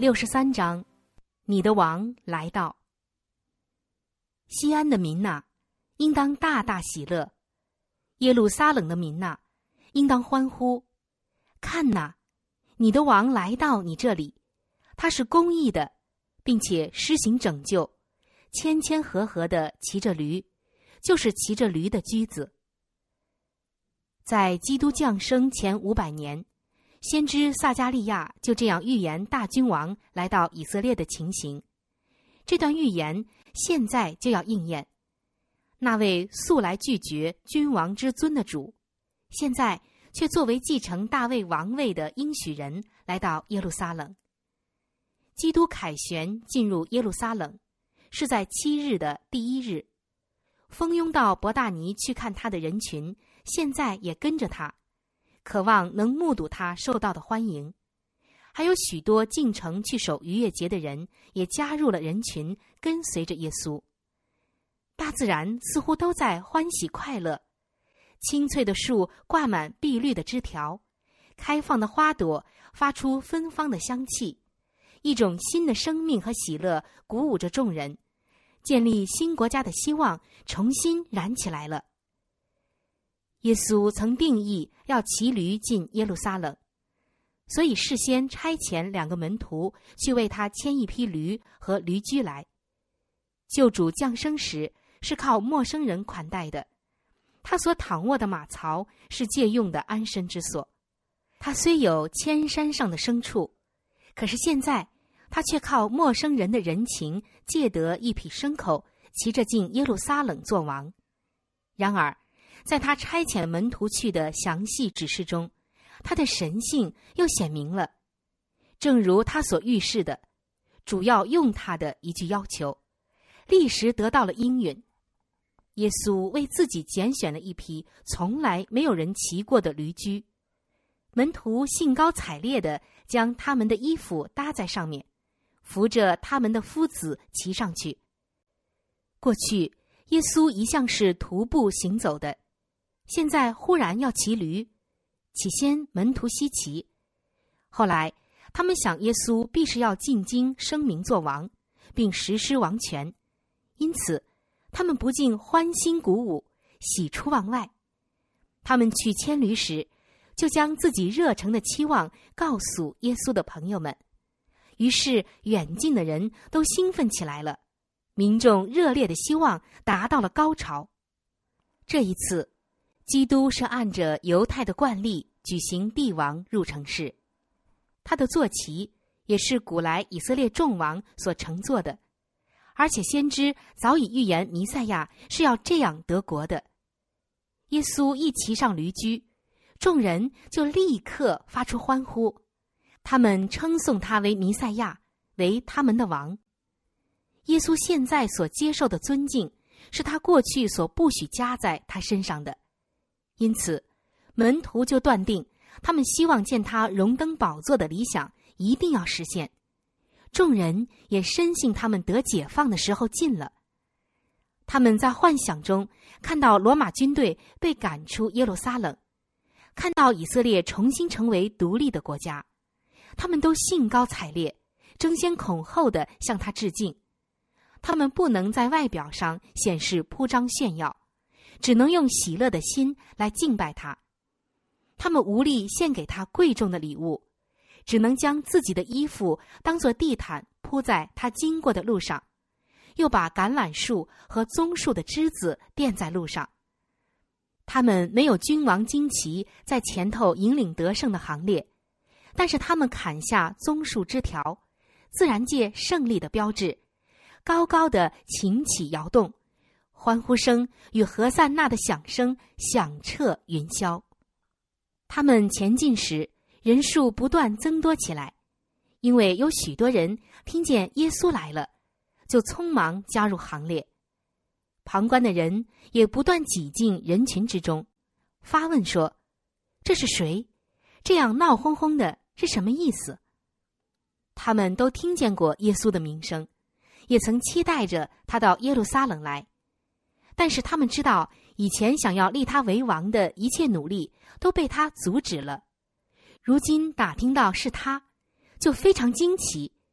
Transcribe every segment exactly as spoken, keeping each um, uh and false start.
六十三章，你的王来到。西安的民哪，应当大大喜乐；耶路撒冷的民哪，应当欢呼。看哪，你的王来到你这里，他是公义的，并且施行拯救，谦谦和和地骑着驴，就是骑着驴的驹子。在基督降生前五百年，先知撒迦利亚就这样预言大君王来到以色列的情形。这段预言现在就要应验。那位素来拒绝君王之尊的主，现在却作为继承大卫王位的应许人来到耶路撒冷。基督凯旋进入耶路撒冷，是在七日的第一日。蜂拥到伯大尼去看他的人群，现在也跟着他，渴望能目睹他受到的欢迎。还有许多进城去守逾越节的人也加入了人群，跟随着耶稣。大自然似乎都在欢喜快乐，青翠的树挂满碧绿的枝条，开放的花朵发出芬芳的香气，一种新的生命和喜乐鼓舞着众人，建立新国家的希望重新燃起来了。耶稣曾定义要骑驴进耶路撒冷，所以事先差遣两个门徒去为他牵一匹驴和驴驹来。救主降生时是靠陌生人款待的，他所躺卧的马槽是借用的安身之所。他虽有千山上的牲畜，可是现在他却靠陌生人的人情借得一匹牲口，骑着进耶路撒冷做王。然而在他差遣门徒去的详细指示中，他的神性又显明了，正如他所预示的，主要用他的一句要求，立时得到了应允。耶稣为自己拣选了一匹从来没有人骑过的驴驹，门徒兴高采烈地将他们的衣服搭在上面，扶着他们的夫子骑上去。过去耶稣一向是徒步行走的，现在忽然要骑驴。起先门徒稀奇，后来他们想耶稣必是要进京声名作王，并实施王权，因此他们不禁欢欣鼓舞，喜出望外。他们去牵驴时，就将自己热诚的期望告诉耶稣的朋友们，于是远近的人都兴奋起来了，民众热烈的希望达到了高潮。这一次基督是按着犹太的惯例举行帝王入城式，他的坐骑也是古来以色列众王所乘坐的，而且先知早已预言弥赛亚是要这样得国的。耶稣一骑上驴驹，众人就立刻发出欢呼，他们称颂他为弥赛亚，为他们的王。耶稣现在所接受的尊敬，是他过去所不许加在他身上的，因此门徒就断定他们希望见他荣登宝座的理想一定要实现。众人也深信他们得解放的时候近了。他们在幻想中看到罗马军队被赶出耶路撒冷，看到以色列重新成为独立的国家，他们都兴高采烈，争先恐后地向他致敬。他们不能在外表上显示铺张炫耀，只能用喜乐的心来敬拜他。他们无力献给他贵重的礼物，只能将自己的衣服当作地毯铺在他经过的路上，又把橄榄树和棕树的枝子垫在路上。他们没有君王旌旗在前头引领得胜的行列，但是他们砍下棕树枝条，自然界胜利的标志，高高的擎起摇动，欢呼声与何塞纳的响声响彻云霄。他们前进时，人数不断增多起来，因为有许多人听见耶稣来了，就匆忙加入行列。旁观的人也不断挤进人群之中，发问说：这是谁？这样闹哄哄的是什么意思？他们都听见过耶稣的名声，也曾期待着他到耶路撒冷来，但是他们知道以前想要立他为王的一切努力都被他阻止了。如今打听到是他，就非常惊奇，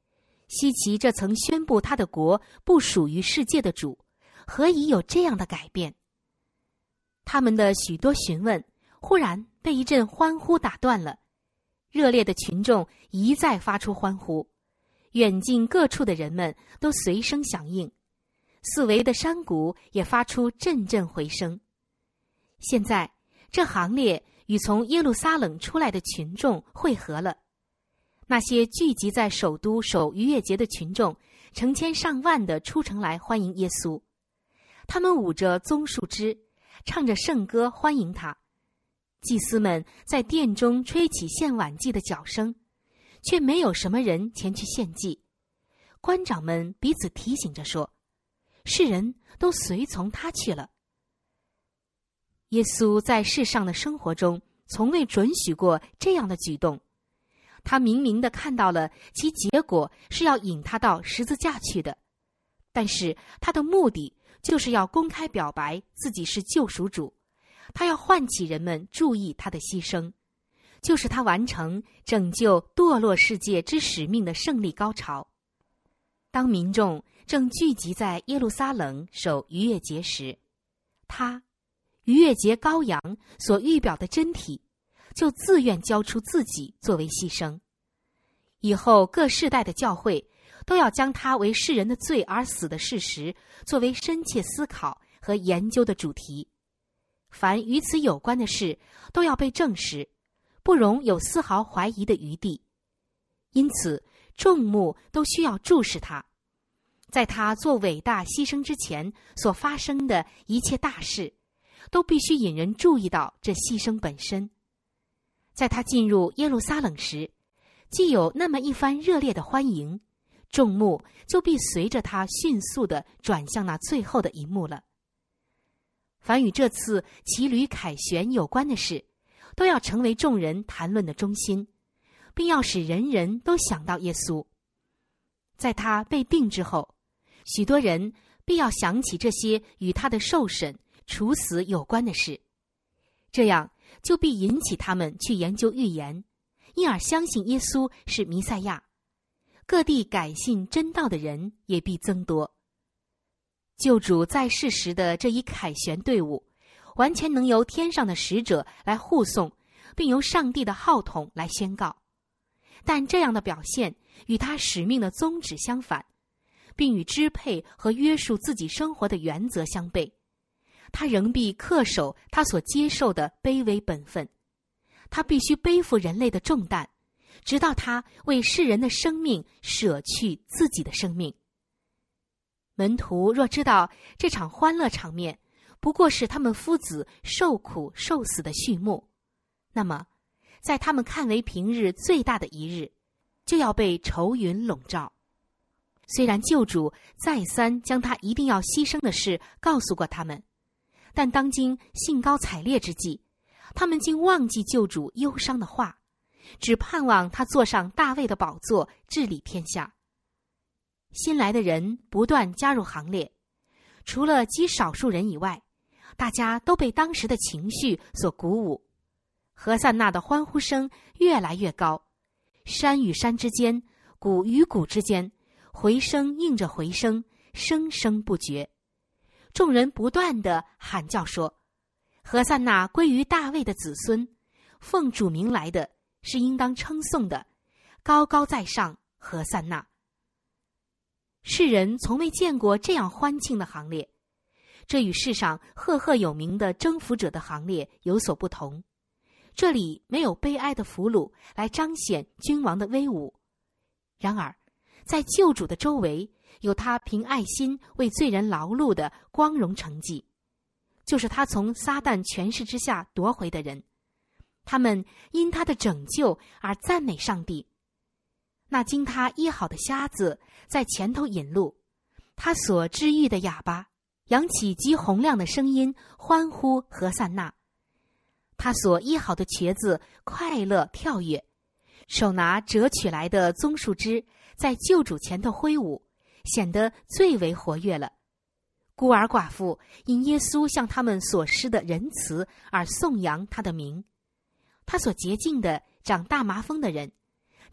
希奇这曾宣布他的国不属于世界的主，何以有这样的改变？他们的许多询问忽然被一阵欢呼打断了，热烈的群众一再发出欢呼，远近各处的人们都随声响应，四围的山谷也发出阵阵回声。现在这行列与从耶路撒冷出来的群众汇合了，那些聚集在首都守逾越节的群众成千上万地出城来欢迎耶稣，他们舞着棕树枝，唱着圣歌欢迎他。祭司们在殿中吹起献晚祭的角声，却没有什么人前去献祭。官长们彼此提醒着说，世人都随从他去了。耶稣在世上的生活中从未准许过这样的举动，他明明地看到了其结果是要引他到十字架去的，但是他的目的就是要公开表白自己是救赎主，他要唤起人们注意他的牺牲，就是他完成拯救堕落世界之使命的胜利高潮。当民众正聚集在耶路撒冷守逾越节时，他逾越节羔羊所预表的真体就自愿交出自己作为牺牲。以后各世代的教会都要将他为世人的罪而死的事实作为深切思考和研究的主题，凡与此有关的事都要被证实，不容有丝毫怀疑的余地。因此众目都需要注视他，在他做伟大牺牲之前所发生的一切大事都必须引人注意到这牺牲本身。在他进入耶路撒冷时，既有那么一番热烈的欢迎，众目就必随着他迅速地转向那最后的一幕了。凡与这次骑驴凯旋有关的事，都要成为众人谈论的中心，并要使人人都想到耶稣。在他被定之后，许多人必要想起这些与他的受审、处死有关的事，这样就必引起他们去研究预言，因而相信耶稣是弥赛亚。各地改信真道的人也必增多。救主在世时的这一凯旋队伍，完全能由天上的使者来护送，并由上帝的号筒来宣告。但这样的表现与他使命的宗旨相反，并与支配和约束自己生活的原则相悖。他仍必恪守他所接受的卑微本分，他必须背负人类的重担，直到他为世人的生命舍去自己的生命。门徒若知道这场欢乐场面不过是他们夫子受苦受死的序幕，那么在他们看为平日最大的一日，就要被愁云笼罩。虽然救主再三将他一定要牺牲的事告诉过他们，但当今兴高采烈之际，他们竟忘记救主忧伤的话，只盼望他坐上大卫的宝座，治理天下。新来的人不断加入行列，除了极少数人以外，大家都被当时的情绪所鼓舞。何塞纳的欢呼声越来越高，山与山之间，谷与谷之间，回声应着回声，声声不绝。众人不断地喊叫说，何塞纳归于大卫的子孙，奉主名来的是应当称颂的，高高在上，何塞纳。世人从未见过这样欢庆的行列，这与世上赫赫有名的征服者的行列有所不同。这里没有悲哀的俘虏来彰显君王的威武，然而在救主的周围有他凭爱心为罪人劳碌的光荣成绩，就是他从撒旦权势之下夺回的人。他们因他的拯救而赞美上帝。那经他医好的瞎子在前头引路，他所治愈的哑巴扬起极洪亮的声音欢呼何塞纳。他所医好的瘸子快乐跳跃，手拿折取来的棕树枝在救主前头挥舞，显得最为活跃了。孤儿寡妇因耶稣向他们所施的仁慈而颂扬他的名。他所洁净的长大麻风的人，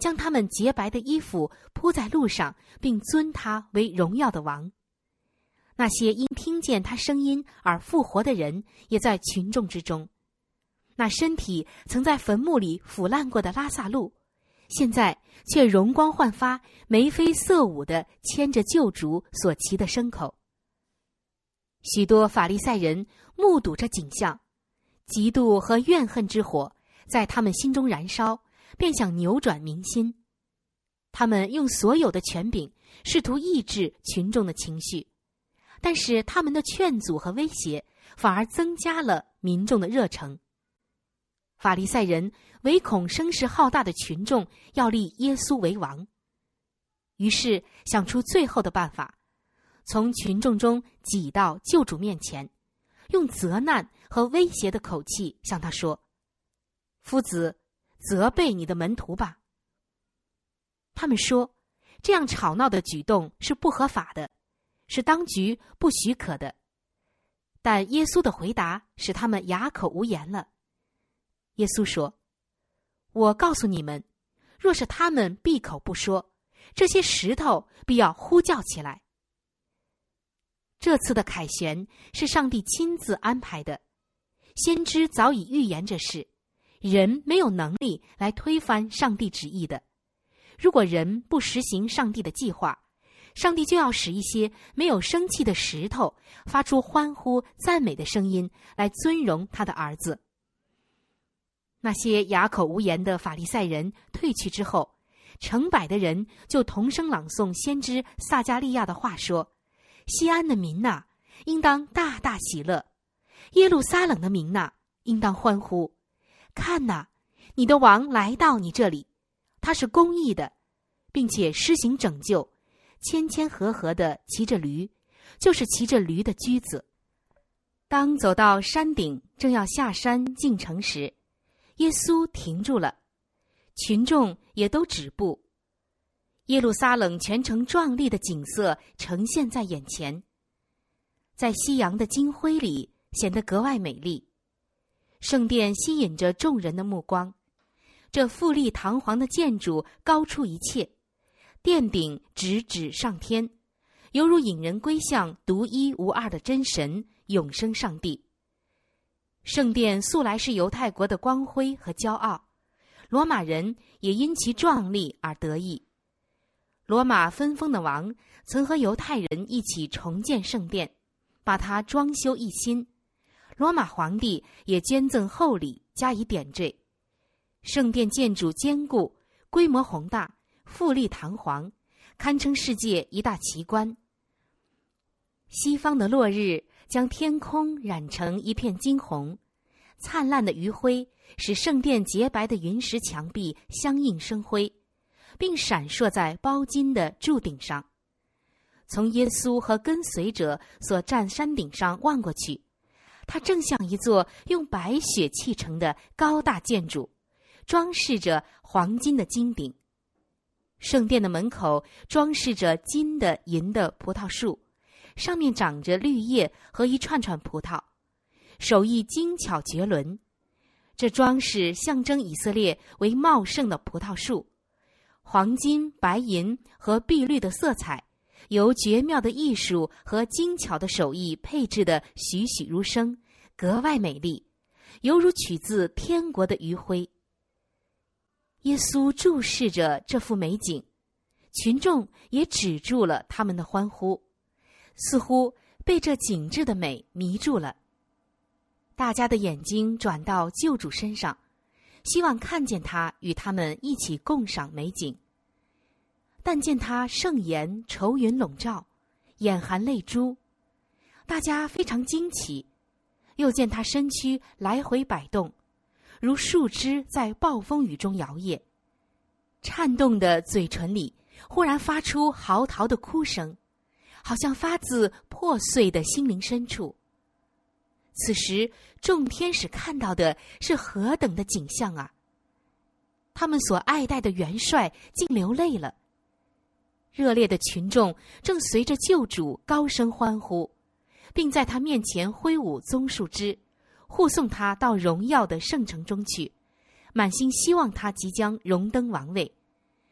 将他们洁白的衣服铺在路上，并尊他为荣耀的王。那些因听见他声音而复活的人也在群众之中。那身体曾在坟墓里腐烂过的拉撒路，现在却容光焕发，眉飞色舞地牵着救主所骑的牲口。许多法利赛人目睹这景象，嫉妒和怨恨之火在他们心中燃烧，便想扭转民心。他们用所有的权柄试图抑制群众的情绪，但是他们的劝阻和威胁反而增加了民众的热诚。法利赛人唯恐声势浩大的群众要立耶稣为王，于是想出最后的办法，从群众中挤到救主面前，用责难和威胁的口气向他说：夫子，责备你的门徒吧。他们说，这样吵闹的举动是不合法的，是当局不许可的。但耶稣的回答使他们哑口无言了。耶稣说：我告诉你们，若是他们闭口不说，这些石头必要呼叫起来。这次的凯旋是上帝亲自安排的，先知早已预言这事，人没有能力来推翻上帝旨意的。如果人不实行上帝的计划，上帝就要使一些没有生气的石头发出欢呼赞美的声音，来尊荣他的儿子。那些哑口无言的法利赛人退去之后，成百的人就同声朗诵先知撒迦利亚的话说：西安的民哪，应当大大喜乐；耶路撒冷的民哪，应当欢呼。看哪，你的王来到你这里，他是公义的，并且施行拯救，谦谦和和地骑着驴，就是骑着驴的驹子。当走到山顶，正要下山进城时，耶稣停住了，群众也都止步。耶路撒冷全城壮丽的景色呈现在眼前，在夕阳的金辉里显得格外美丽。圣殿吸引着众人的目光，这富丽堂皇的建筑高出一切，殿顶直指上天，犹如引人归向独一无二的真神永生上帝。圣殿素来是犹太国的光辉和骄傲，罗马人也因其壮丽而得意。罗马分封的王曾和犹太人一起重建圣殿，把它装修一新。罗马皇帝也捐赠厚礼加以点缀。圣殿建筑坚固，规模宏大，富丽堂皇，堪称世界一大奇观。西方的落日将天空染成一片金红，灿烂的余晖使圣殿洁白的云石墙壁相映生辉，并闪烁在包金的柱顶上。从耶稣和跟随者所站山顶上望过去，它正像一座用白雪砌成的高大建筑，装饰着黄金的金顶。圣殿的门口装饰着金的银的葡萄树，上面长着绿叶和一串串葡萄，手艺精巧绝伦。这装饰象征以色列为茂盛的葡萄树，黄金、白银和碧绿的色彩由绝妙的艺术和精巧的手艺配制的栩栩如生，格外美丽，犹如取自天国的余晖。耶稣注视着这幅美景，群众也止住了他们的欢呼，似乎被这景致的美迷住了。大家的眼睛转到救主身上，希望看见他与他们一起共赏美景。但见他盛颜愁云笼罩，眼含泪珠，大家非常惊奇。又见他身躯来回摆动，如树枝在暴风雨中摇曳，颤动的嘴唇里忽然发出嚎啕的哭声，好像发自破碎的心灵深处。此时众天使看到的是何等的景象啊！他们所爱戴的元帅竟流泪了。热烈的群众正随着救主高声欢呼，并在他面前挥舞棕树枝，护送他到荣耀的圣城中去，满心希望他即将荣登王位。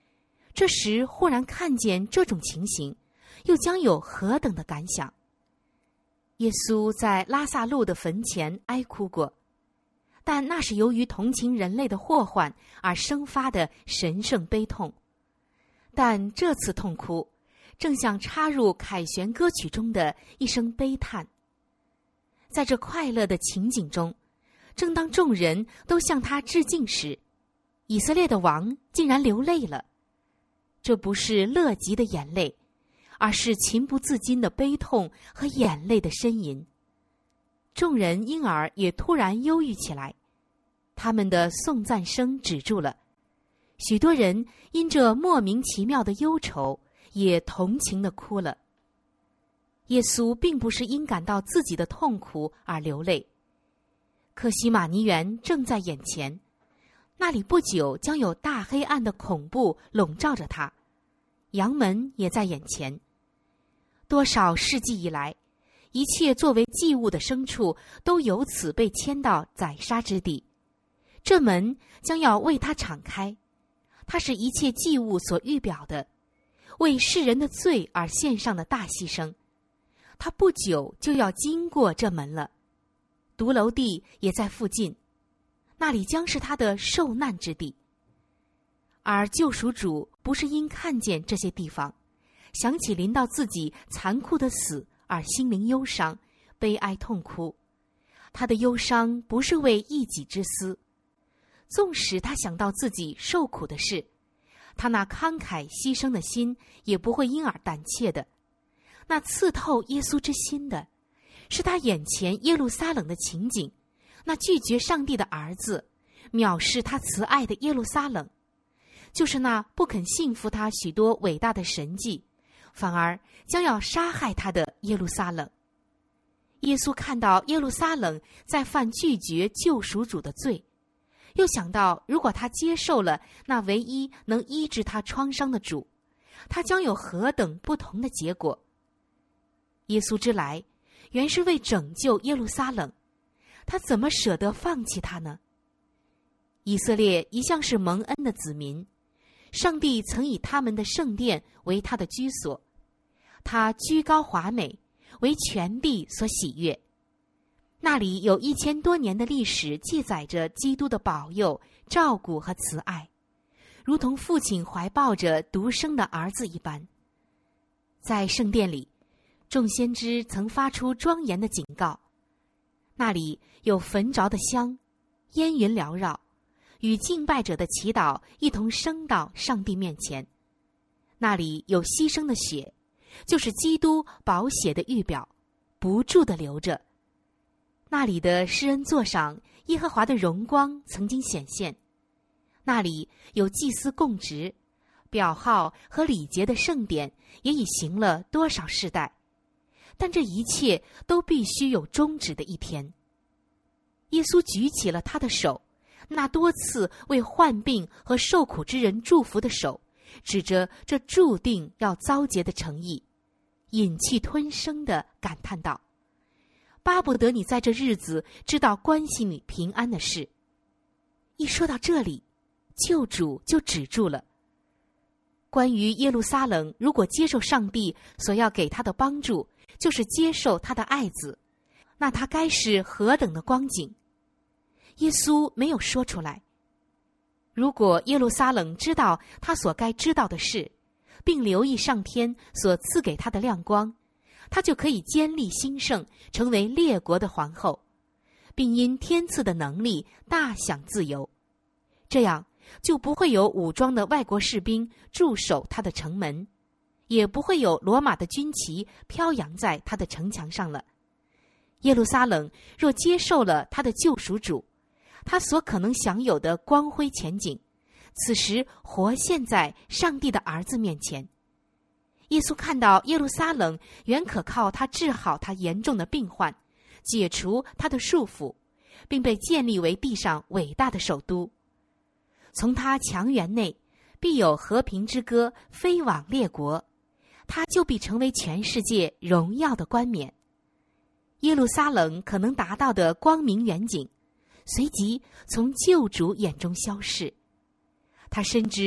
这时忽然看见这种情形，又将有何等的感想？耶稣在拉撒路的坟前哀哭过，但那是由于同情人类的祸患而生发的神圣悲痛。但这次痛哭，正像插入凯旋歌曲中的一声悲叹。在这快乐的情景中，正当众人都向他致敬时，以色列的王竟然流泪了。这不是乐极的眼泪，而是情不自禁的悲痛和眼泪的呻吟。众人因而也突然忧郁起来，他们的颂赞声止住了，许多人因这莫名其妙的忧愁也同情地哭了。耶稣并不是因感到自己的痛苦而流泪，客西马尼园正在眼前，那里不久将有大黑暗的恐怖笼罩着他，羊门也在眼前。多少世纪以来，一切作为祭物的牲畜都由此被牵到宰杀之地，这门将要为他敞开，它是一切祭物所预表的，为世人的罪而献上的大牺牲。他不久就要经过这门了，独楼地也在附近，那里将是他的受难之地。而救赎主不是因看见这些地方，想起临到自己残酷的死而心灵忧伤、悲哀痛哭，他的忧伤不是为一己之私。纵使他想到自己受苦的事，他那慷慨牺牲的心也不会因而胆怯的。那刺透耶稣之心的，是他眼前耶路撒冷的情景，那拒绝上帝的儿子，藐视他慈爱的耶路撒冷，就是那不肯信服他许多伟大的神迹，反而将要杀害他的耶路撒冷。耶稣看到耶路撒冷在犯拒绝救赎主的罪，又想到如果他接受了那唯一能医治他创伤的主，他将有何等不同的结果。耶稣之来原是为拯救耶路撒冷，他怎么舍得放弃他呢？以色列一向是蒙恩的子民，上帝曾以他们的圣殿为他的居所，他居高华美，为全地所喜悦。那里有一千多年的历史记载着基督的保佑、照顾和慈爱，如同父亲怀抱着独生的儿子一般。在圣殿里，众先知曾发出庄严的警告，那里有焚着的香，烟云缭绕，与敬拜者的祈祷一同升到上帝面前。那里有牺牲的血，就是基督宝血的预表，不住地流着。那里的施恩座上，耶和华的荣光曾经显现。那里有祭司供职，表号和礼节的圣典也已行了多少世代，但这一切都必须有终止的一天。耶稣举起了他的手，那多次为患病和受苦之人祝福的手，指着这注定要遭劫的诚意，忍气吞声地感叹道：巴不得你在这日子知道关系你平安的事。一说到这里，救主就止住了。关于耶路撒冷如果接受上帝所要给他的帮助，就是接受他的爱子，那他该是何等的光景？耶稣没有说出来。如果耶路撒冷知道他所该知道的事，并留意上天所赐给他的亮光，他就可以坚立兴盛，成为列国的皇后，并因天赐的能力大享自由。这样就不会有武装的外国士兵驻守他的城门，也不会有罗马的军旗飘扬在他的城墙上了。耶路撒冷若接受了他的救赎主，他所可能享有的光辉前景，此时活现在上帝的儿子面前。耶稣看到耶路撒冷原可靠他治好他严重的病患，解除他的束缚，并被建立为地上伟大的首都。从他墙垣内必有和平之歌飞往列国，他就必成为全世界荣耀的冠冕。耶路撒冷可能达到的光明远景，随即从救主眼中消逝。他深知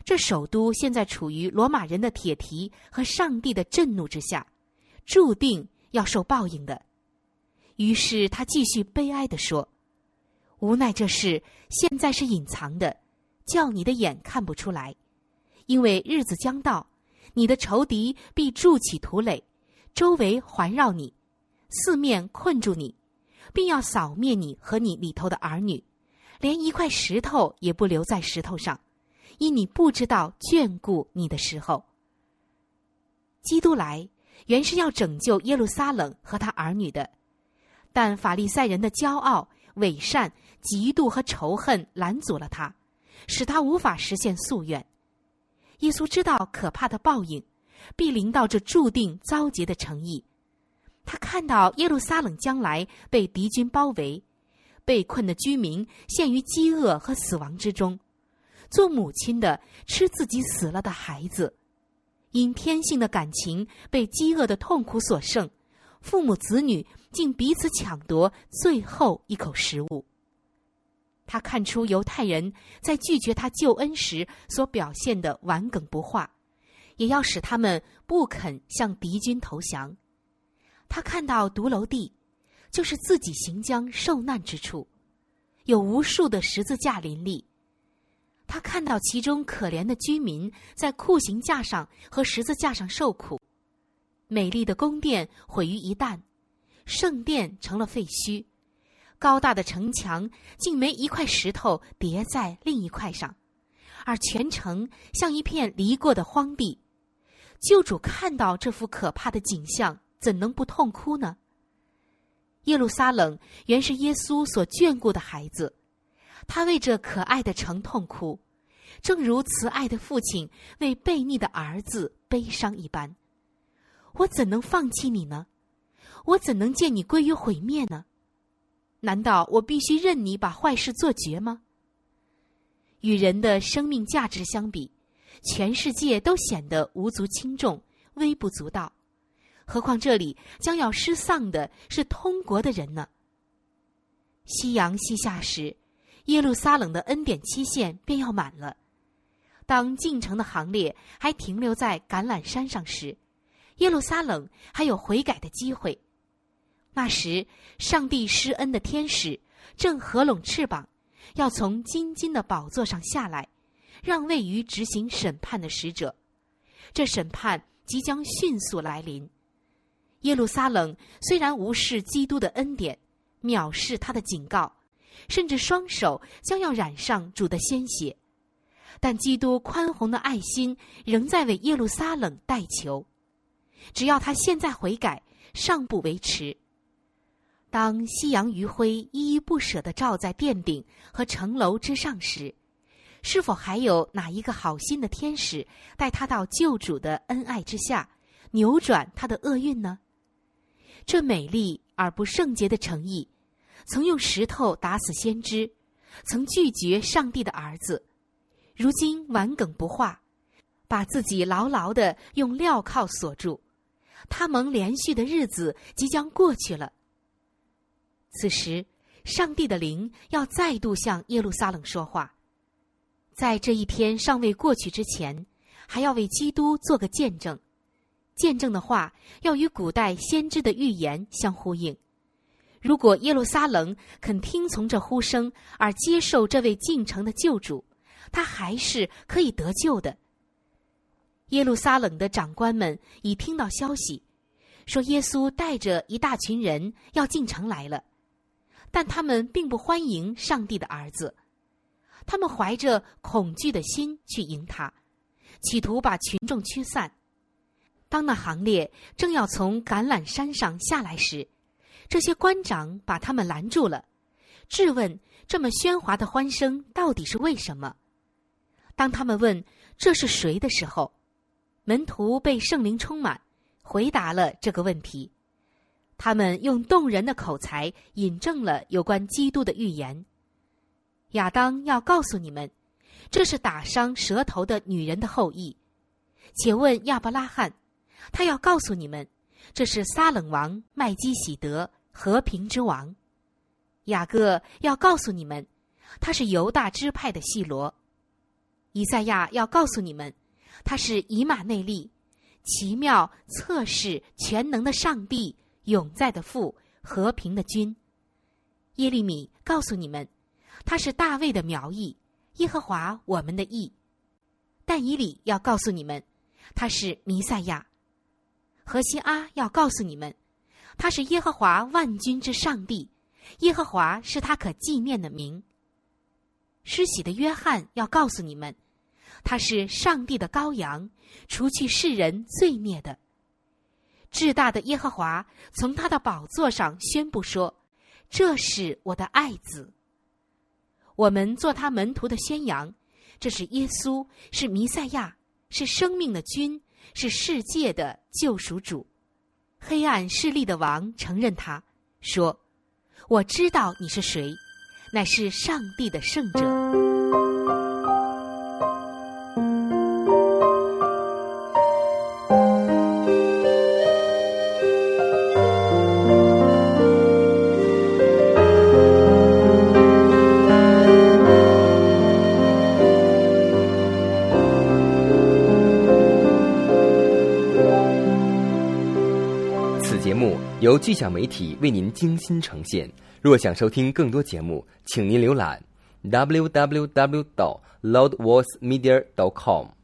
这首都现在处于罗马人的铁蹄和上帝的震怒之下，注定要受报应的。于是他继续悲哀地说，无奈这事现在是隐藏的，叫你的眼看不出来，因为日子将到，你的仇敌必筑起土垒，周围环绕你，四面困住你，并要扫灭你和你里头的儿女，连一块石头也不留在石头上，因你不知道眷顾你的时候。基督来原是要拯救耶路撒冷和他儿女的，但法利赛人的骄傲、伪善、嫉妒和仇恨拦阻了他，使他无法实现夙愿。耶稣知道可怕的报应必临到这注定遭劫的城邑，他看到耶路撒冷将来被敌军包围，被困的居民陷于饥饿和死亡之中，做母亲的吃自己死了的孩子，因天性的感情被饥饿的痛苦所胜，父母子女竟彼此抢夺最后一口食物。他看出犹太人在拒绝他救恩时所表现的顽梗不化，也要使他们不肯向敌军投降。他看到独楼地，就是自己行将受难之处，有无数的十字架林立。他看到其中可怜的居民在酷刑架上和十字架上受苦，美丽的宫殿毁于一旦，圣殿成了废墟，高大的城墙竟没一块石头叠在另一块上，而全城像一片犁过的荒地。救主看到这幅可怕的景象，怎能不痛哭呢？耶路撒冷原是耶稣所眷顾的孩子，他为这可爱的城痛哭，正如慈爱的父亲为悖逆的儿子悲伤一般。我怎能放弃你呢？我怎能见你归于毁灭呢？难道我必须任你把坏事做绝吗？与人的生命价值相比，全世界都显得无足轻重，微不足道，何况这里将要失丧的是通国的人呢？夕阳西下时，耶路撒冷的恩典期限便要满了。当进城的行列还停留在橄榄山上时，耶路撒冷还有悔改的机会。那时，上帝施恩的天使正合拢翅膀，要从金金的宝座上下来，让位于执行审判的使者。这审判即将迅速来临。耶路撒冷虽然无视基督的恩典，藐视他的警告，甚至双手将要染上主的鲜血，但基督宽宏的爱心仍在为耶路撒冷代求。只要他现在悔改，尚不为迟。当夕阳余晖依依不舍地照在殿顶和城楼之上时，是否还有哪一个好心的天使带他到救主的恩爱之下，扭转他的厄运呢？这美丽而不圣洁的城邑，曾用石头打死先知，曾拒绝上帝的儿子，如今顽梗不化，把自己牢牢地用镣铐锁住。他蒙连续的日子即将过去了。此时，上帝的灵要再度向耶路撒冷说话。在这一天尚未过去之前，还要为基督做个见证。见证的话要与古代先知的预言相呼应。如果耶路撒冷肯听从这呼声而接受这位进城的救主，他还是可以得救的。耶路撒冷的长官们已听到消息，说耶稣带着一大群人要进城来了，但他们并不欢迎上帝的儿子，他们怀着恐惧的心去迎他，企图把群众驱散。当那行列正要从橄榄山上下来时，这些官长把他们拦住了，质问这么喧哗的欢声到底是为什么。当他们问这是谁的时候，门徒被圣灵充满，回答了这个问题。他们用动人的口才引证了有关基督的预言。亚当要告诉你们，这是打伤舌头的女人的后裔。且问亚伯拉罕，他要告诉你们，这是撒冷王麦基洗德，和平之王。雅各要告诉你们，他是犹大支派的细罗。 以赛亚要告诉你们，他是以马内利，奇妙测试全能的上帝，永在的父，和平的君。耶利米告诉你们，他是大卫的苗裔，耶和华我们的义。但以理要告诉你们，他是弥赛亚。何西阿要告诉你们，他是耶和华万军之上帝，耶和华是他可纪念的名。施洗的约翰要告诉你们，他是上帝的羔羊，除去世人罪孽的。至大的耶和华从他的宝座上宣布说，这是我的爱子。我们做他门徒的宣扬，这是耶稣，是弥赛亚，是生命的君，是世界的救赎主。黑暗势力的王承认他，说，我知道你是谁，乃是上帝的圣者。 由巨响媒体为您精心呈现。若想收听更多节目，请您浏览 double u double u double u 点 loudvoicemedia 点 com。